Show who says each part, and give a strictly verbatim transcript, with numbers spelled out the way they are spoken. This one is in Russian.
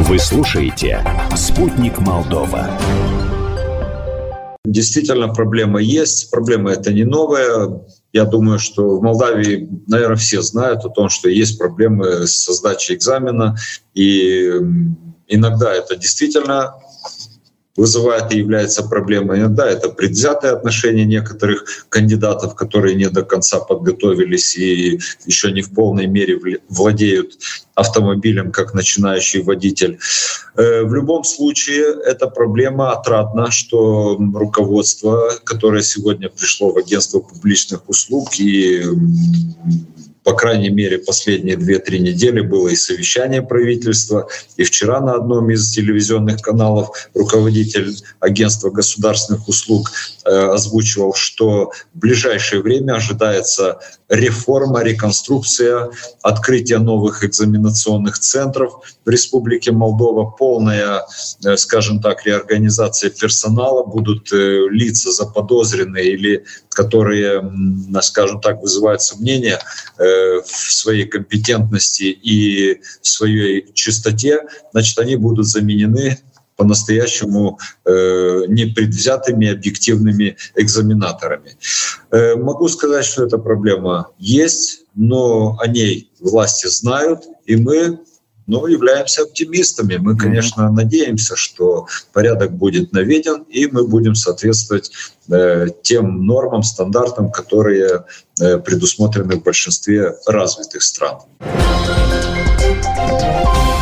Speaker 1: Вы слушаете «Спутник Молдова».
Speaker 2: Действительно, проблема есть. Проблема эта не новая. Я думаю, что в Молдавии, наверное, все знают о том, что есть проблемы с сдачей экзамена. И иногда это действительно вызывает и является проблемой. Иногда это предвзятое отношение некоторых кандидатов, которые не до конца подготовились и еще не в полной мере владеют автомобилем как начинающий водитель. В любом случае, эта проблема отрадна, что руководство, которое сегодня пришло в агентство публичных услуг и по крайней мере, последние две-три недели было и совещание правительства, и вчера на одном из телевизионных каналов руководитель агентства государственных услуг э, озвучивал, что в ближайшее время ожидается реформа, реконструкция, открытие новых экзаменационных центров в Республике Молдова, полная, э, скажем так, реорганизация персонала, будут э, лица заподозренные или которые, скажем так, вызывают сомнения в своей компетентности и в своей чистоте, значит, они будут заменены по-настоящему э, непредвзятыми объективными экзаменаторами. Э, могу сказать, что эта проблема есть, но о ней власти знают, и мы но являемся оптимистами. Мы, конечно, надеемся, что порядок будет наведен, и мы будем соответствовать э, тем нормам, стандартам, которые э, предусмотрены в большинстве развитых стран.